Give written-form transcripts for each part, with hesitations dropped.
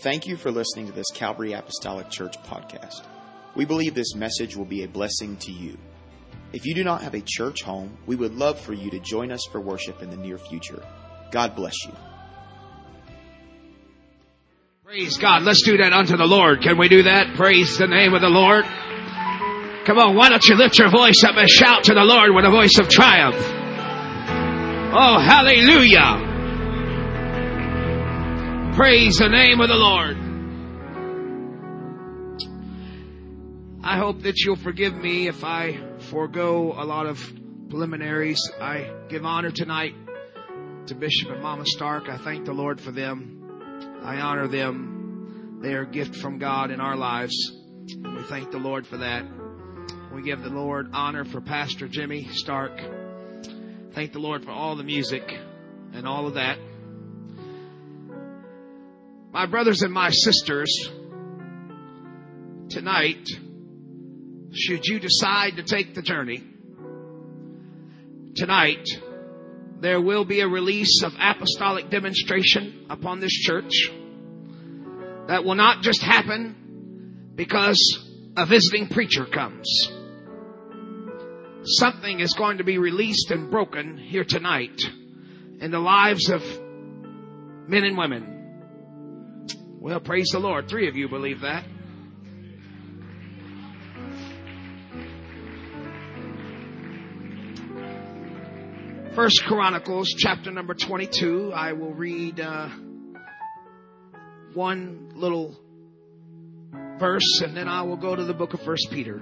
Thank you for listening to this Calvary Apostolic Church podcast. We believe this message will be a blessing to you. If you do not have a church home, we would love for you to join us for worship in the near future. God bless you. Praise God. Let's do that unto the Lord. Can we do that? Praise the name of the Lord. Come on, why don't you lift your voice up and shout to the Lord with a voice of triumph. Oh, hallelujah. Praise the name of the Lord. I hope that you'll forgive me if I forego a lot of preliminaries. I give honor tonight to Bishop and Mama Stark. I thank the Lord for them. I honor them. They are a gift from God in our lives. We thank the Lord for that. We give the Lord honor for Pastor Jimmy Stark. Thank the Lord for all the music and all of that. My brothers and my sisters, tonight, should you decide to take the journey, tonight, there will be a release of apostolic demonstration upon this church that will not just happen because a visiting preacher comes. Something is going to be released and broken here tonight in the lives of men and women. Well, praise the Lord. 3 of you believe that. First Chronicles, chapter number 22. I will read one little verse, and then I will go to the book of 1 Peter.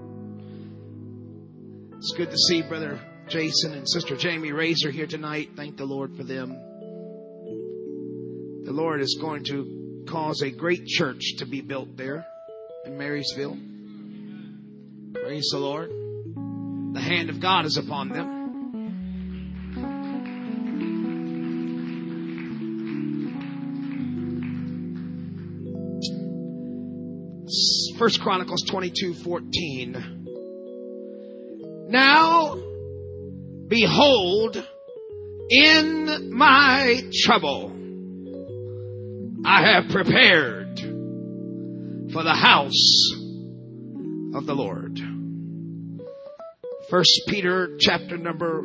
It's good to see Brother Jason and Sister Jamie Razor here tonight. Thank the Lord for them. The Lord is going to cause a great church to be built there in Marysville. Praise the Lord. The hand of God is upon them. First Chronicles 22:14. Now, behold, in my trouble, I have prepared for the house of the Lord. 1 Peter chapter number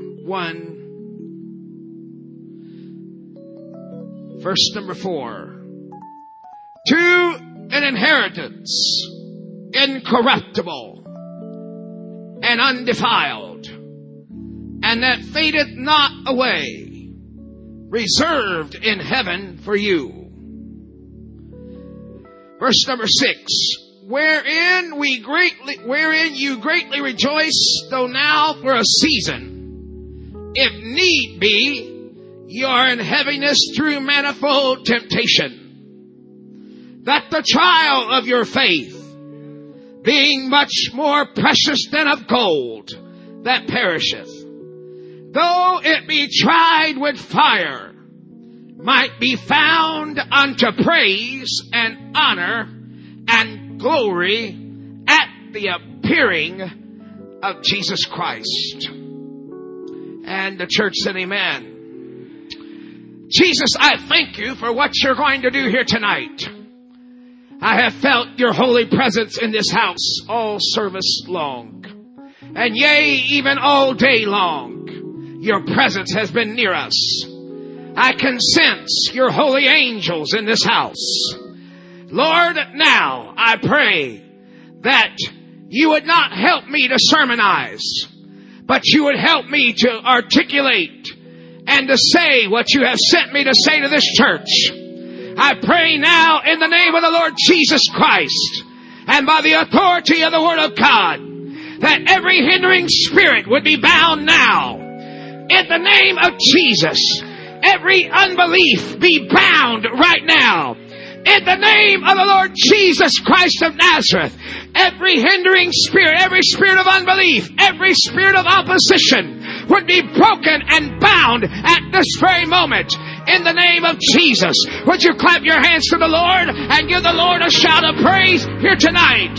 1, verse number 4. To an inheritance incorruptible and undefiled, and that fadeth not away, reserved in heaven for you. Verse number 6, wherein you greatly rejoice, though now for a season, if need be, you are in heaviness through manifold temptation, that the trial of your faith, being much more precious than of gold that perisheth, though it be tried with fire, might be found unto praise and honor and glory at the appearing of Jesus Christ. And the church said amen. Jesus, I thank you for what you're going to do here tonight. I have felt your holy presence in this house all service long. And yea, even all day long, your presence has been near us. I can sense your holy angels in this house. Lord, now I pray that you would not help me to sermonize, but you would help me to articulate and to say what you have sent me to say to this church. I pray now in the name of the Lord Jesus Christ and by the authority of the Word of God that every hindering spirit would be bound now. In the name of Jesus, every unbelief be bound right now. In the name of the Lord Jesus Christ of Nazareth, every hindering spirit, every spirit of unbelief, every spirit of opposition would be broken and bound at this very moment. In the name of Jesus, would you clap your hands to the Lord and give the Lord a shout of praise here tonight?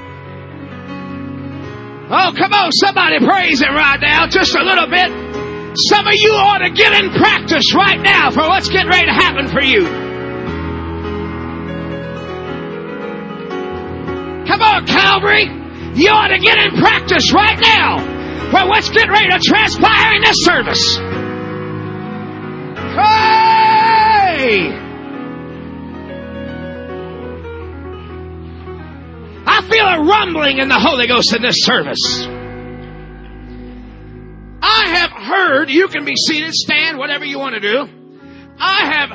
Oh, come on, somebody praise Him right now, just a little bit. Some of you ought to get in practice right now for what's getting ready to happen for you. Come on, Calvary. You ought to get in practice right now for what's getting ready to transpire in this service. Hey! I feel a rumbling in the Holy Ghost in this service. I have heard, you can be seated, stand, whatever you want to do. I have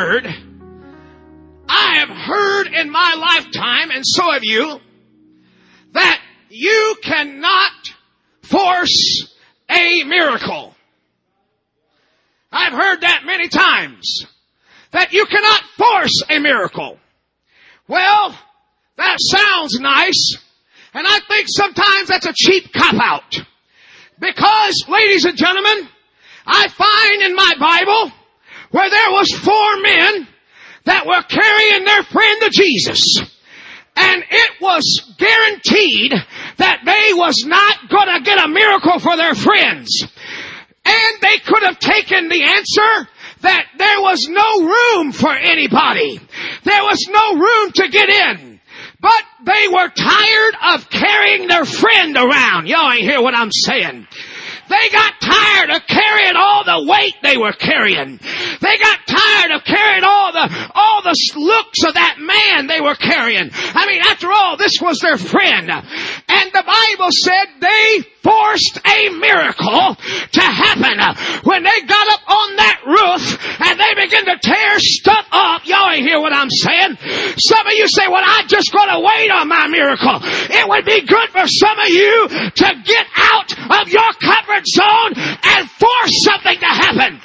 heard in my lifetime, and so have you, that you cannot force a miracle. I've heard that many times, that you cannot force a miracle. Well, that sounds nice, and I think sometimes that's a cheap cop-out. Because, ladies and gentlemen, I find in my Bible where there was 4 men that were carrying their friend to Jesus. And it was guaranteed that they was not going to get a miracle for their friends. And they could have taken the answer that there was no room for anybody. There was no room to get in. But they were tired of carrying their friend around. Y'all ain't hear what I'm saying. They got tired of carrying all the weight they were carrying. They got tired of carrying all the looks of that man they were carrying. I mean, after all, this was their friend. And the Bible said they forced a miracle to happen. When they got up on that roof and they began to tear stuff up, y'all ain't hear what I'm saying. Some of you say, well, I'm just going to wait on my miracle. It would be good for some of you to get out of your comfort zone and force something to happen.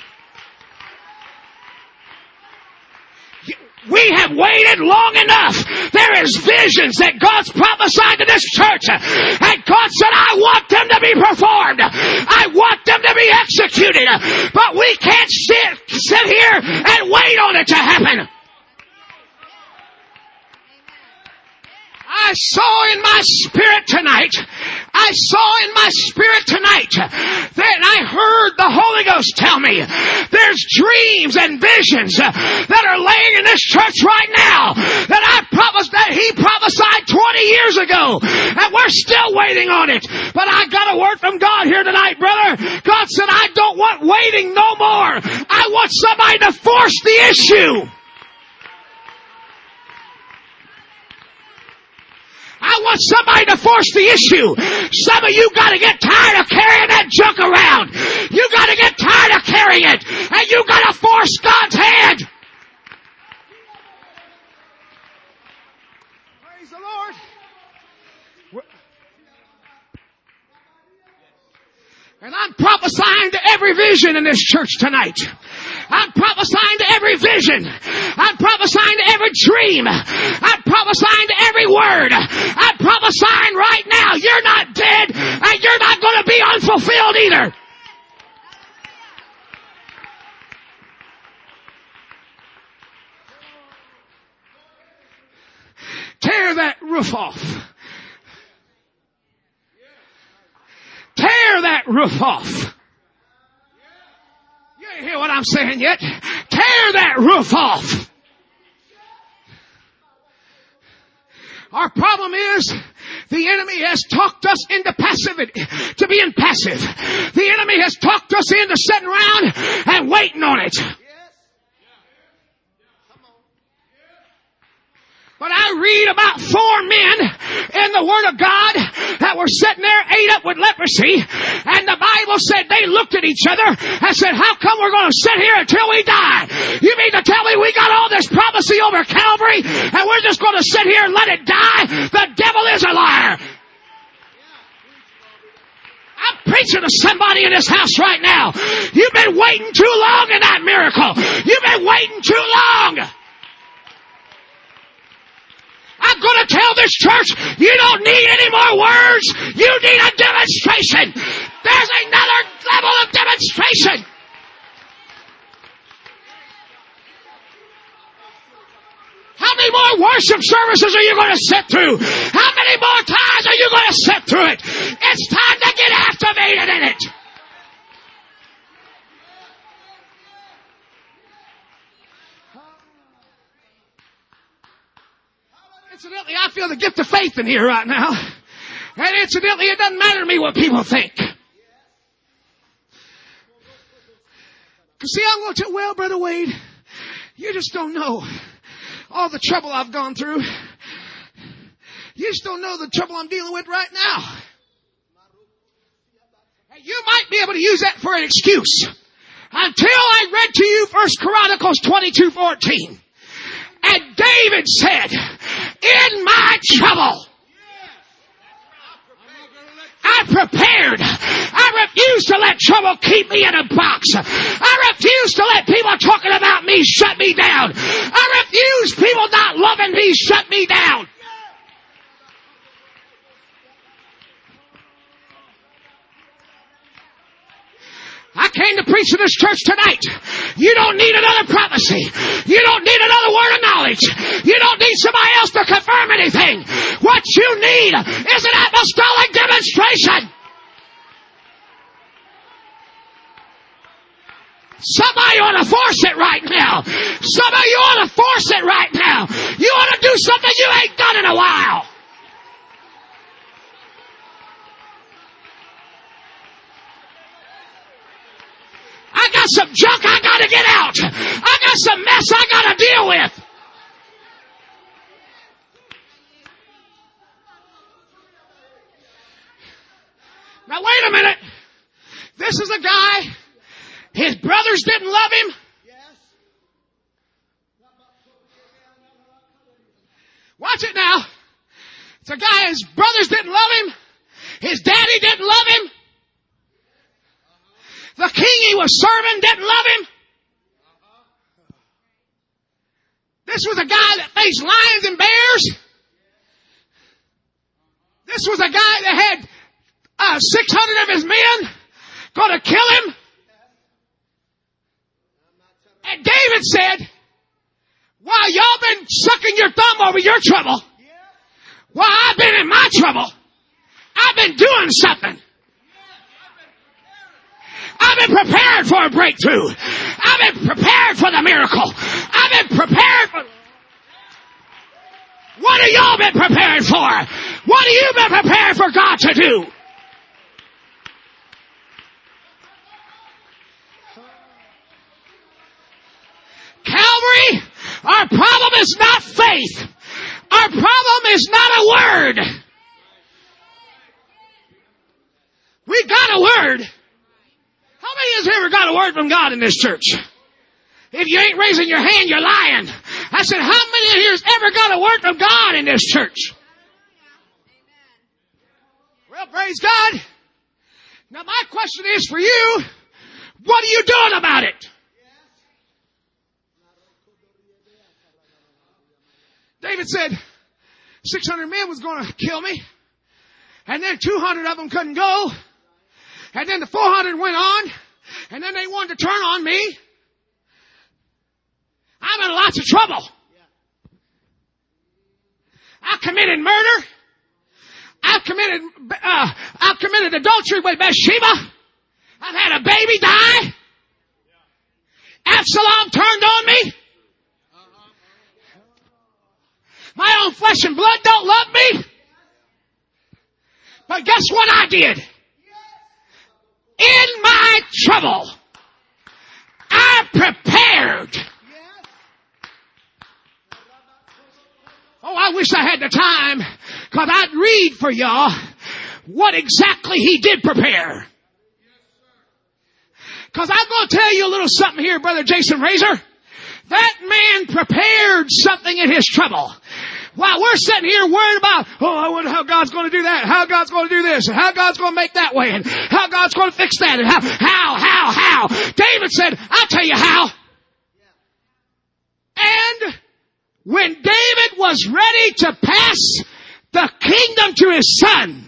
We have waited long enough. There is visions that God's prophesied to this church. And God said, I want them to be performed. I want them to be executed. But we can't sit here and wait on it to happen. I saw in my spirit tonight that I heard the Holy Ghost tell me there's dreams and visions that are laying in this church right now that He prophesied 20 years ago, and we're still waiting on it. But I got a word from God here tonight, brother. God said, I don't want waiting no more. I want somebody to force the issue. I want somebody to force the issue. Some of you got to get tired of carrying that junk around. You got to get tired of carrying it. And you got to force God's hand. Praise the Lord. And I'm prophesying to every vision in this church tonight. I'm prophesying to every vision. I'm prophesying to every dream. I'm prophesying to every word. I'm prophesying right now. You're not dead, and you're not going to be unfulfilled either. Tear that roof off. Tear that roof off. You ain't hear what I'm saying yet. Tear that roof off. Our problem is the enemy has talked us into passivity, to being passive. The enemy has talked us into sitting around and waiting on it. But I read about 4 men in the Word of God that were sitting there, ate up with leprosy, and the Bible said they looked at each other and said, how come we're going to sit here until we die? You mean to tell me we got all this prophecy over Calvary and we're just going to sit here and let it die? The devil is a liar. I'm preaching to somebody in this house right now. You've been waiting too long in that miracle. You've been waiting too long. I'm going to tell this church, you don't need any more words. You need a demonstration. There's another level of demonstration. How many more worship services are you going to sit through? How many more times are you going to sit through it? It's time to get activated in it. Incidentally, I feel the gift of faith in here right now. And incidentally, it doesn't matter to me what people think. Because see, I'm going to tell, well, Brother Wade, you just don't know all the trouble I've gone through. You just don't know the trouble I'm dealing with right now. And you might be able to use that for an excuse. Until I read to you 1 Chronicles 22:14. And David said, in my trouble, I prepared. I refuse to let trouble keep me in a box. I refuse to let people talking about me shut me down. I refuse people not loving me shut me down. I came to preach to this church tonight. You don't need another prophecy. You don't need another word of knowledge. You don't need somebody else to confirm anything. What you need is an apostolic demonstration. Somebody ought to force it right now. Some of you ought to force it right now. You ought to do something you ain't done in a while. I got some junk I got to get out. I got some mess I got to deal with. Now wait a minute. This is a guy, his brothers didn't love him. Watch it now. It's a guy, his brothers didn't love him. His daddy didn't love him. The king he was serving didn't love him. This was a guy that faced lions and bears. This was a guy that had 600 of his men going to kill him. And David said, while y'all been sucking your thumb over your trouble, while I've been in my trouble, I've been doing something. I've been prepared for a breakthrough. I've been prepared for the miracle. I've been prepared for... What have y'all been prepared for? What have you been prepared for God to do? Calvary, our problem is not faith. Our problem is not a word. We got a word. How many of you ever got a word from God in this church? If you ain't raising your hand, you're lying. I said, how many of you ever got a word from God in this church? Well, praise God. Now my question is for you, what are you doing about it? David said 600 men was going to kill me. And then 200 of them couldn't go. And then the 400 went on. And then they wanted to turn on me. I'm in lots of trouble. I committed murder. I've committed adultery with Bathsheba. I've had a baby die. Absalom turned on me. My own flesh and blood don't love me. But guess what I did? In my trouble, I prepared. Oh, I wish I had the time, because I'd read for y'all what exactly he did prepare. Because I'm going to tell you a little something here, Brother Jason Razor. That man prepared something in his trouble. While we're sitting here worried about, oh, I wonder how God's going to do that, how God's going to do this, and how God's going to make that way, and how God's going to fix that, and how. David said, I'll tell you how. And when David was ready to pass the kingdom to his son,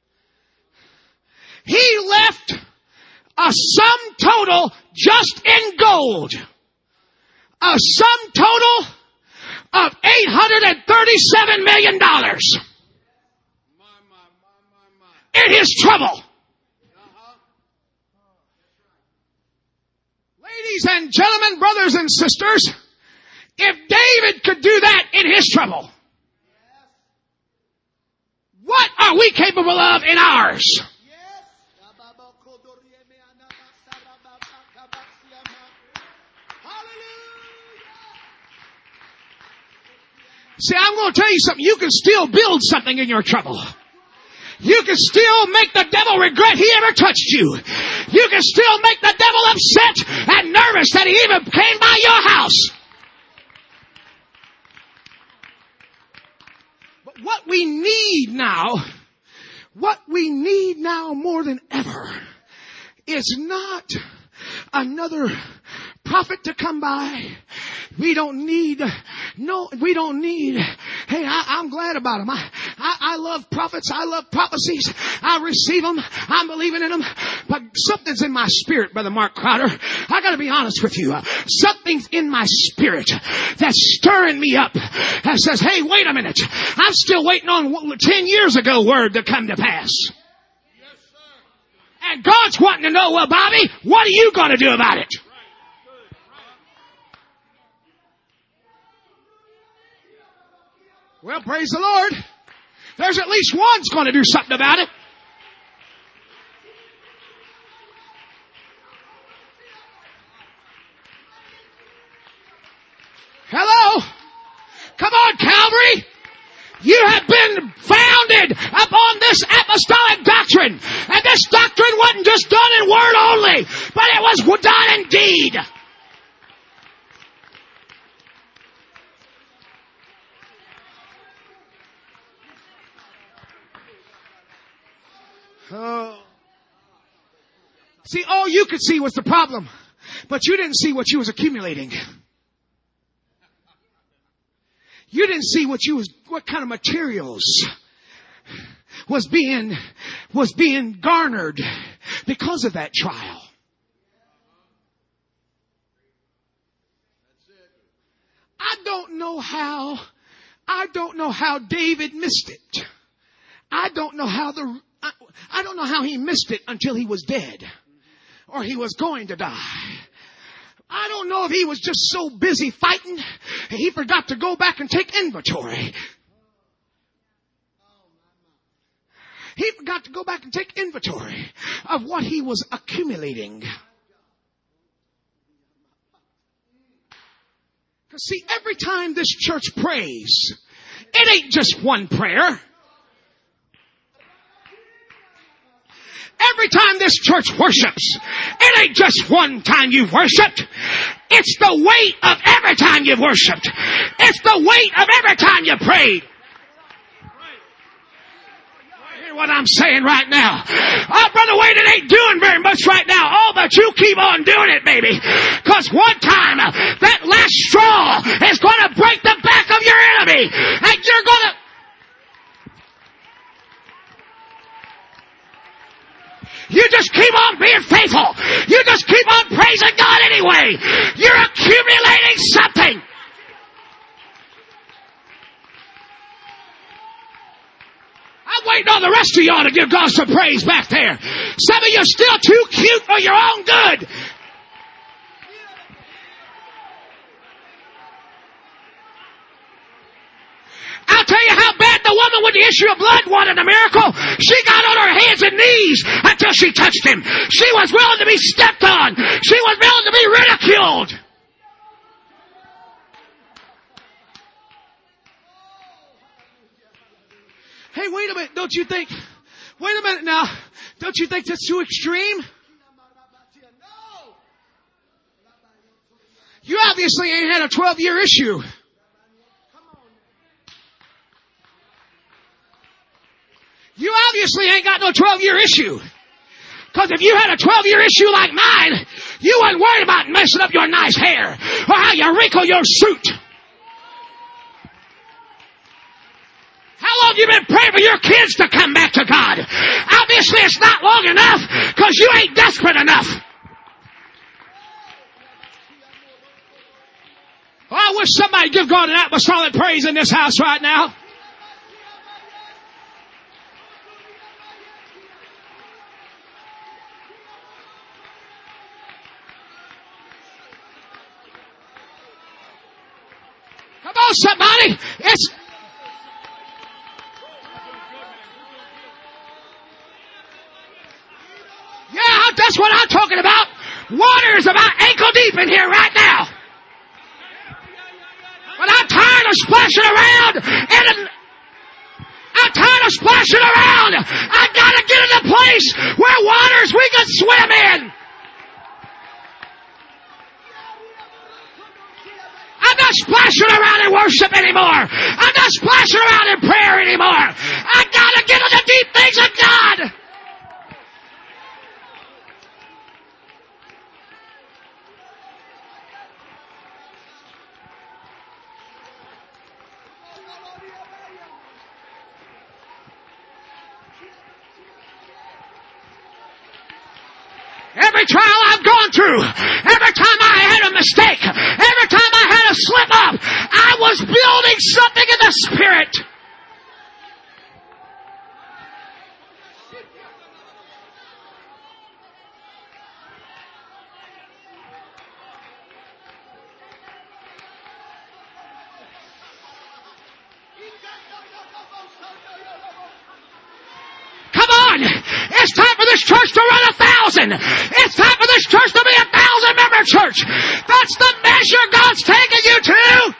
he left a sum total just in gold. A sum total of $837 million in his trouble. Ladies and gentlemen, brothers and sisters, if David could do that in his trouble, What are we capable of in ours? See, I'm going to tell you something. You can still build something in your trouble. You can still make the devil regret he ever touched you. You can still make the devil upset and nervous that he even came by your house. But what we need now more than ever is not another prophet to come by. We don't need, hey, I'm glad about them. I love prophets. I love prophecies. I receive them. I'm believing in them. But something's in my spirit, Brother Mark Crowder. I gotta be honest with you. Something's in my spirit that's stirring me up that says, hey, wait a minute. I'm still waiting on 10 years ago word to come to pass. And God's wanting to know, well, Bobby, what are you going to do about it? Well, praise the Lord. There's at least one's going to do something about it. Hello? Come on, Calvary. You have been founded upon this apostolic doctrine. And this doctrine wasn't just done in word only, but it was done in deed. See, all you could see was the problem, but you didn't see what you was accumulating. You didn't see what kind of materials was being garnered because of that trial. I don't know how David missed it. I don't know how he missed it until he was dead or he was going to die. I don't know if he was just so busy fighting he forgot to go back and take inventory. He forgot to go back and take inventory of what he was accumulating. Because see, every time this church prays, it ain't just one prayer. Every time this church worships, it ain't just one time you've worshiped. It's the weight of every time you've worshiped. It's the weight of every time you prayed. Hear what I'm saying right now? Oh, Brother Wade, it ain't doing very much right now. Oh, but you keep on doing it, baby. Because one time, that last straw is going to break the back of your enemy. And you're going to... You just keep on being faithful. You just keep on praising God anyway. You're accumulating something. I'm waiting on the rest of y'all to give God some praise back there. Some of you are still too cute for your own good. I'll tell you how bad the woman with the issue of blood wanted a miracle. She got on her hands and knees until she touched him. She was willing to be stepped on. She was willing to be ridiculed. Hey, wait a minute. Don't you think, wait a minute now. Don't you think that's too extreme? You obviously ain't had a 12-year issue. You obviously ain't got no 12-year issue. Because if you had a 12-year issue like mine, you wouldn't worry about messing up your nice hair or how you wrinkle your suit. How long have you been praying for your kids to come back to God? Obviously it's not long enough because you ain't desperate enough. Oh, I wish somebody give God an apostolic praise in this house right now. Come on, somebody. worship in here right now. But I'm tired of splashing around and I'm tired of splashing around. I gotta get in a place where waters we can swim in. I'm not splashing around in worship anymore. I'm not splashing around in prayer anymore. I gotta get into the deep things of God. Every trial I've gone through, every time I had a mistake, every time I had a slip up, I was building something in the Spirit. Come on! It's time for this church to run 1,000. It's time for this church to be 1,000-member church. That's the measure God's taking you to.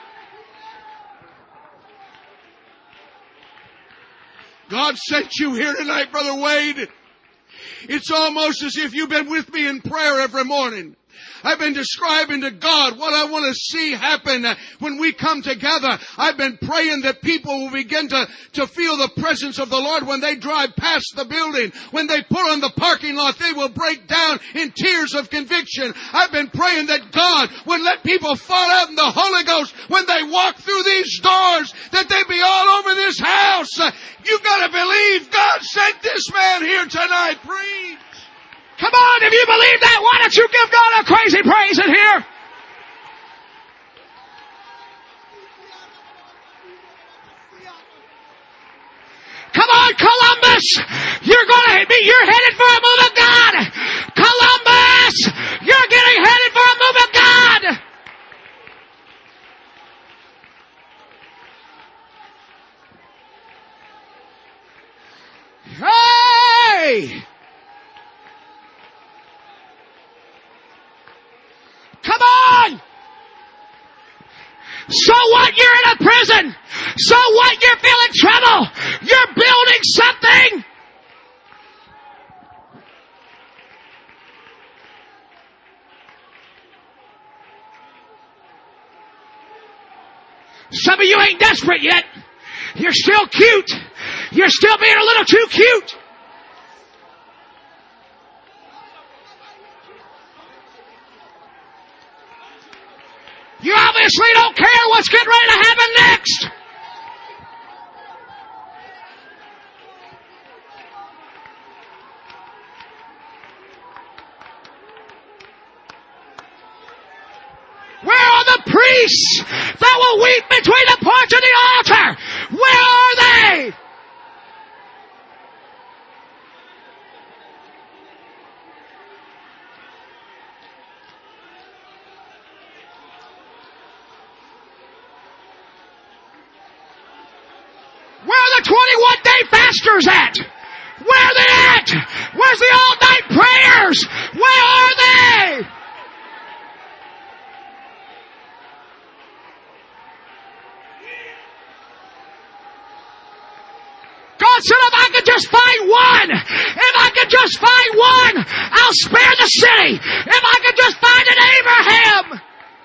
God sent you here tonight, Brother Wade. It's almost as if you've been with me in prayer every morning. I've been describing to God what I want to see happen when we come together. I've been praying that people will begin to feel the presence of the Lord when they drive past the building. When they pull in the parking lot, they will break down in tears of conviction. I've been praying that God would let people fall out in the Holy Ghost when they walk through these doors, that they be all over this house. You've got to believe God sent this man here tonight. Preach. Come on, if you believe that, why don't you give God a crazy praise in here? Come on, Columbus! You're headed for a move of God! Columbus! You're getting headed for a move of God! Hey! Come on! So what? You're in a prison. So what? You're feeling trouble. You're building something. Some of you ain't desperate yet. You're still cute. You're still being a little too cute. You obviously don't care what's getting ready to happen next. Where are the priests that will weep between the porch and the altar? Where are they? Where are the 21-day fasters at? Where are they at? Where's the all-night prayers? Where are they? God said, if I could just find one, I'll spare the city. If I could just find an Abraham.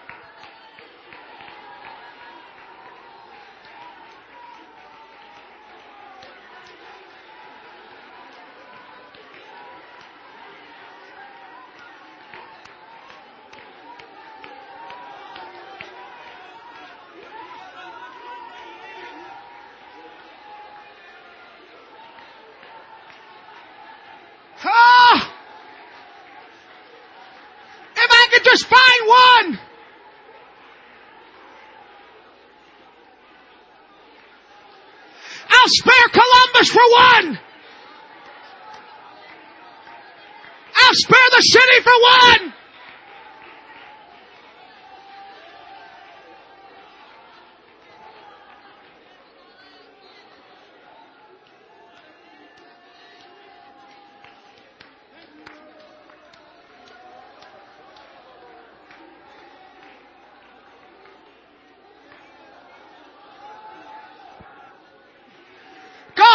If I could just find one. I'll spare Columbus for one. I'll spare the city for one.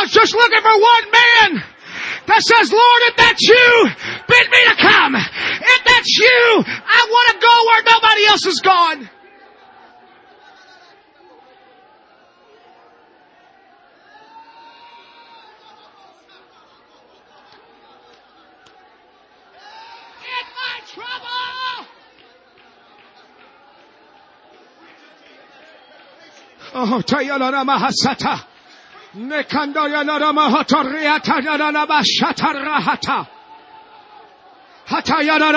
God's just looking for one man that says, Lord, if that's you, bid me to come. If that's you, I want to go where nobody else has gone. In my trouble. Oh, Tayana Mahasata. Nekandaya Naramahatoriata Narabashatarahata. Hatayana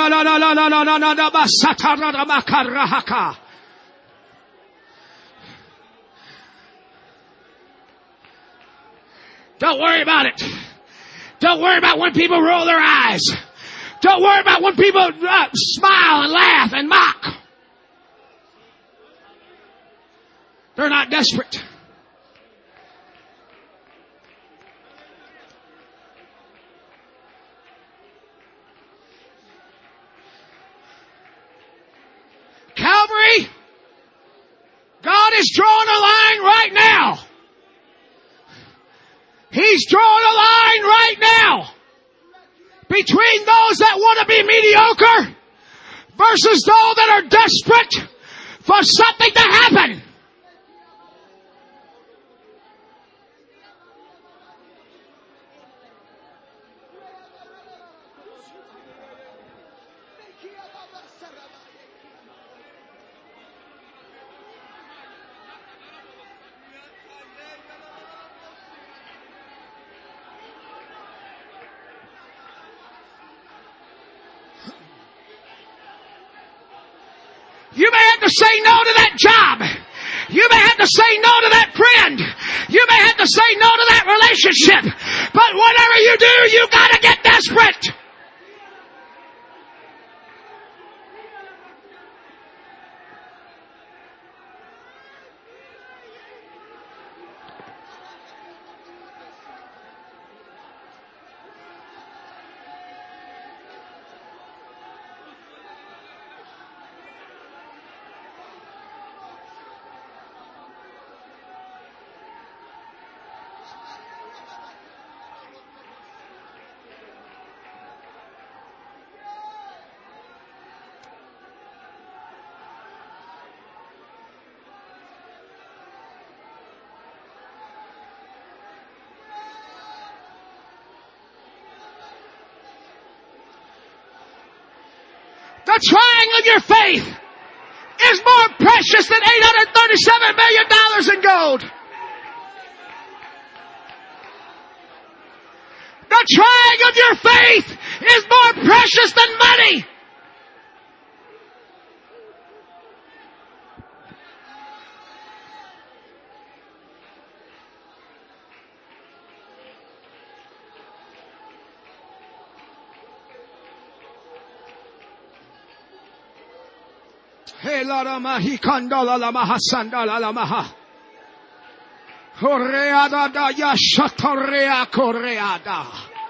Nabasataramakaraha. Don't worry about it. Don't worry about when people roll their eyes. Don't worry about when people smile and laugh and mock. They're not desperate. Calvary, God is drawing a line right now. He's drawing a line right now between those that want to be mediocre versus those that are desperate for something to happen. You may have to say no to that job. You may have to say no to that friend. You may have to say no to that relationship. But whatever you do, you gotta get desperate. The trying of your faith is more precious than $837 million in gold. The trying of your faith is more precious than money. Hey, la mahi kandala la mahasandala la maha. Koreada da ya shatorea koreada.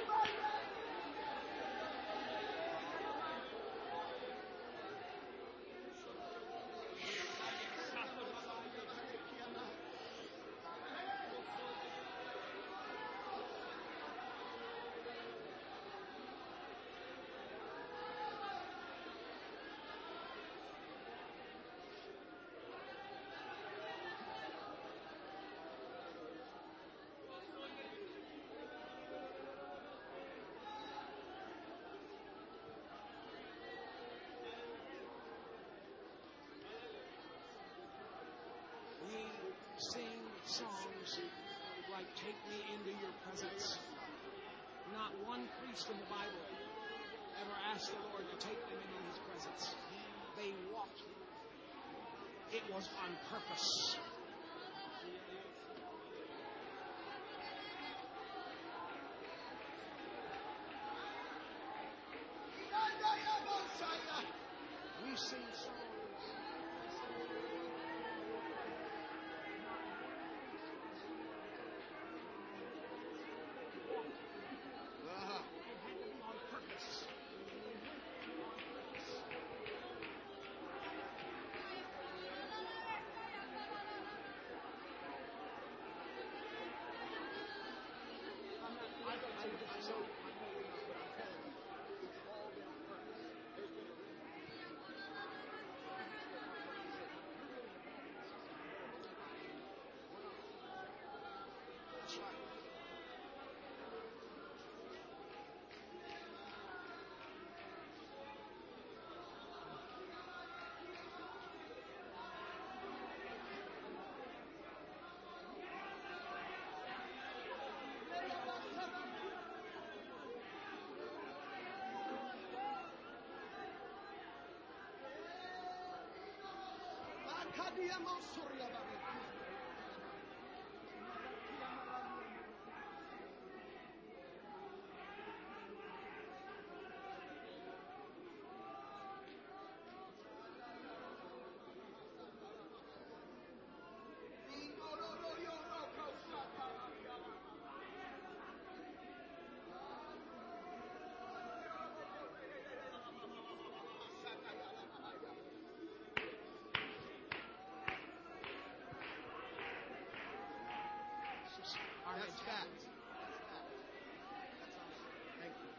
Sing songs like Take Me Into Your Presence. Not one priest in the Bible ever asked the Lord to take them into His presence. They walked. It was on purpose. We sing songs. That's fact. Thank you.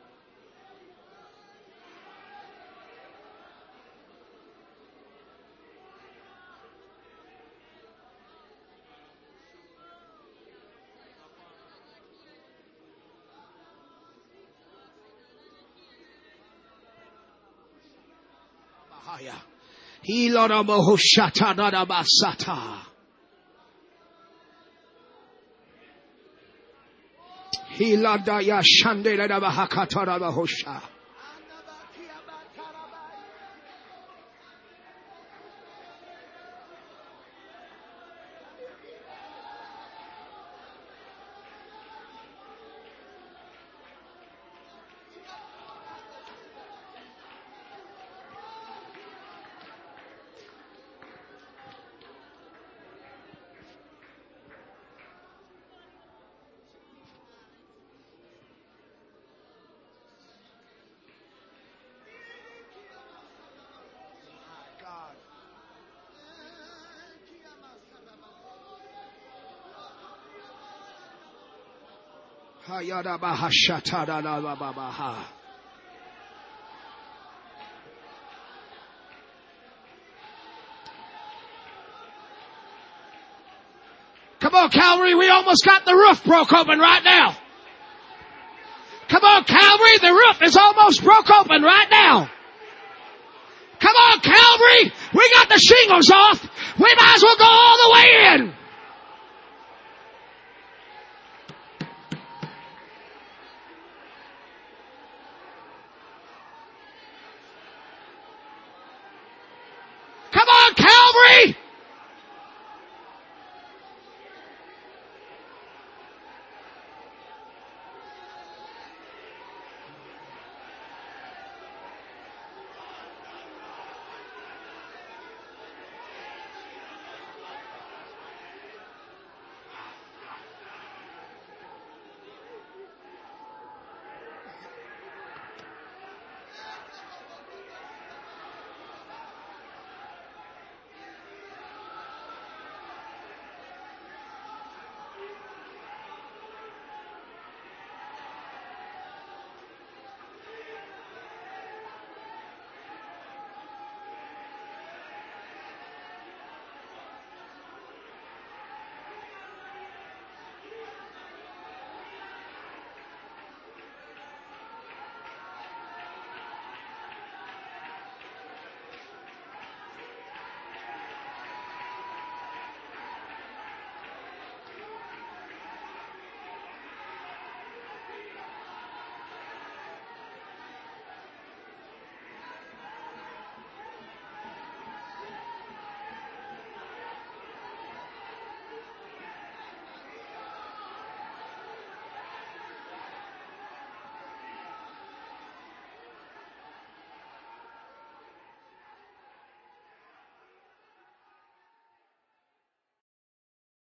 Come on, Calvary, we almost got the roof broke open right now. Come on, Calvary, the roof is almost broke open right now. Come on, Calvary, we got the shingles off. We might as well go all the way in. Come on, Calvary!